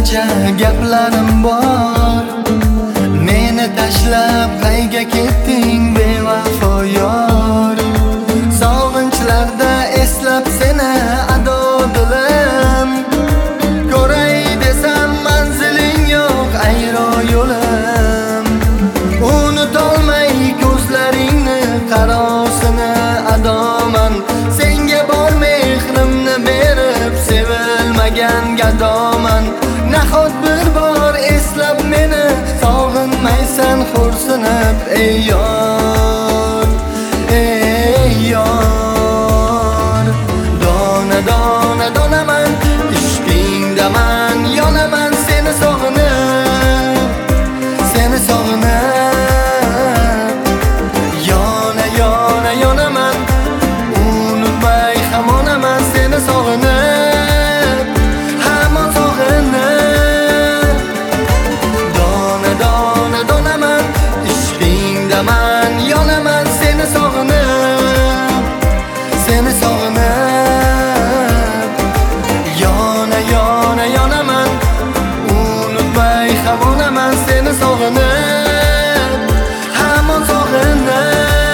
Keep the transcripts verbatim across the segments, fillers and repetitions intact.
qancha gaplarim bor. Meni tashlab qayga ketding bevafo yor. Sog'inchlarda eslab seni ado dilim. Ko'ray desam manziling yo'q ayro yo'lim. Unutolmay ko'zlaringni qarosini adoman. Senga bor mehrimni berib sevilmagan gadoman. Nahot bir bor eslab meni sog'inmaysan xo'rsinib ey yor, ey yor. Dona dona donaman ishqingdaman, yonaman seni sog'inib, seni sog'inib. Yona yona yonaman, unutmay hamonaman seni sog'inib, hamon sog'inib. Dona dona donaman ishqingdaman, yonaman seni sog'inib, seni sog'inib. Yona yona yonaman, unutmay hamonaman seni sog'inib, hamon sog'inib.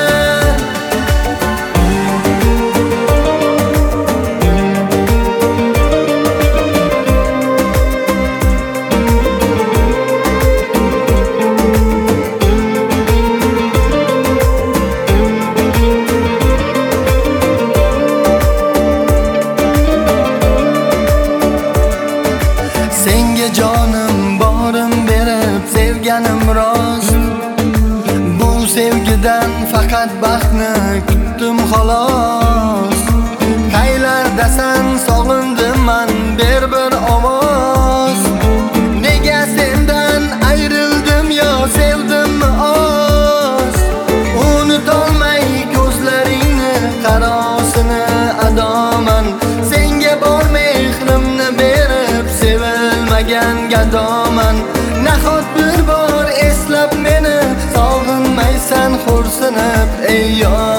Senga jonim borim berib sevganim rost. Bu sevgidan faqat baxtni kutdim xolos. Qaylardasan sog'indim man ber bir ovoz. Nega sendan ayrildim yo sevdimmi oz. Unutolmay ko'zlaringni qarosini adoman. Senga bor mehrimni berib sevilmagan gadoman. Nahot bir bor eslab meni sog'inmaysan xo'rsinib ey yor.